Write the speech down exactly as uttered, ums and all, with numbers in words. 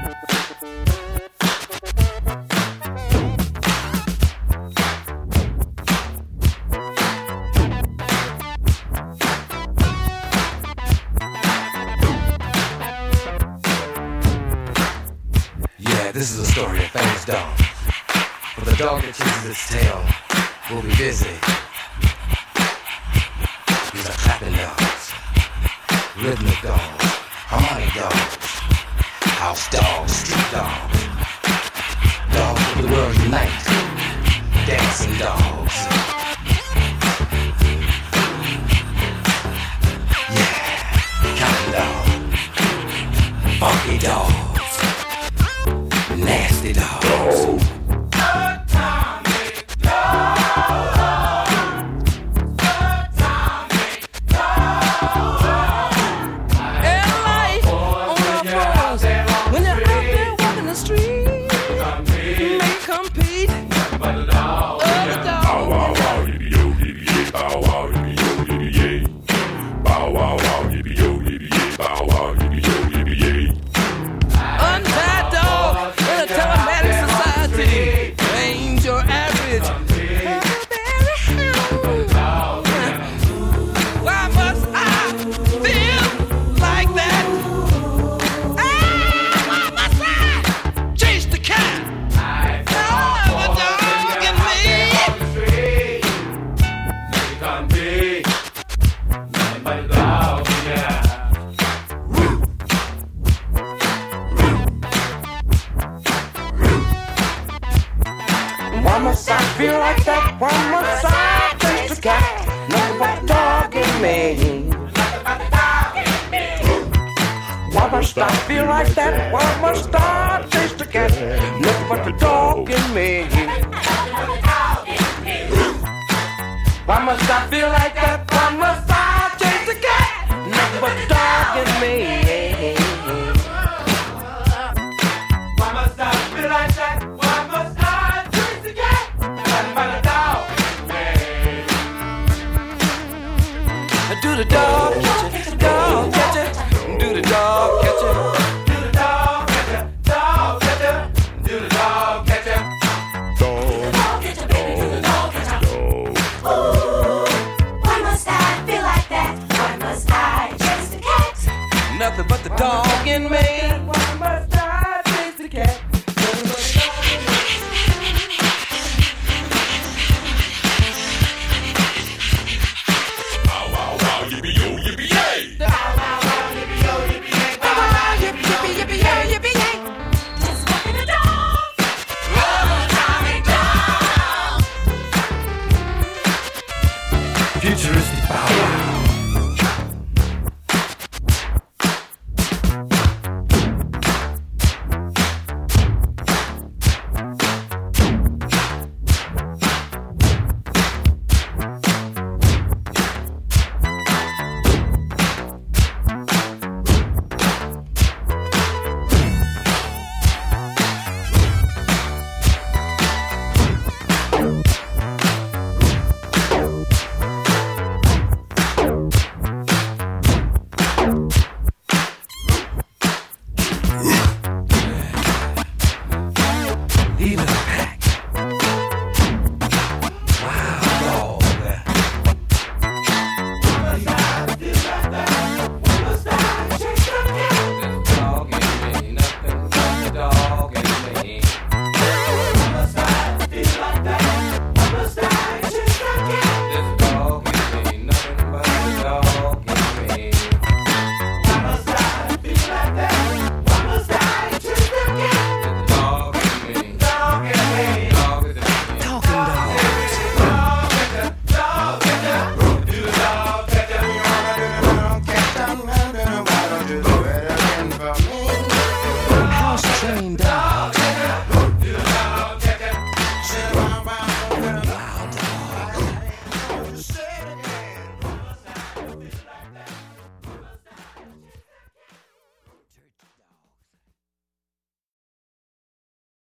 This is a story of famous dog. For the dog that chases its tail will be busy. These are clapping dogs, rhythmic dogs, harmonic dogs, house dogs, street dogs, dogs of the world unite, dancing dogs. Yeah, counting dog, funky dog. Nasty dogs. Atomic dog. Atomic dog. And life on the floors. When you're out there walking the street, you may compete. But the dog. Bow wow wow, yippee yo, yippee yay. Bow wow, yippee yo, yippee yay. Bow wow wow, yippee yo, yippee yay. Bow wow, yippee yo, yippee yay. Untied dog. Telematic society ain't your average. Why must I feel like that? Ah, why must I chase the cat? I oh, the dog in me. You can't be nothing but a dog, yeah. Why must I feel like that? Why must I chase the cat? Nothing but a dog in me. Why must I feel like that? Why must I chase the cat? Nothing but the dog in me. Why must I feel like that?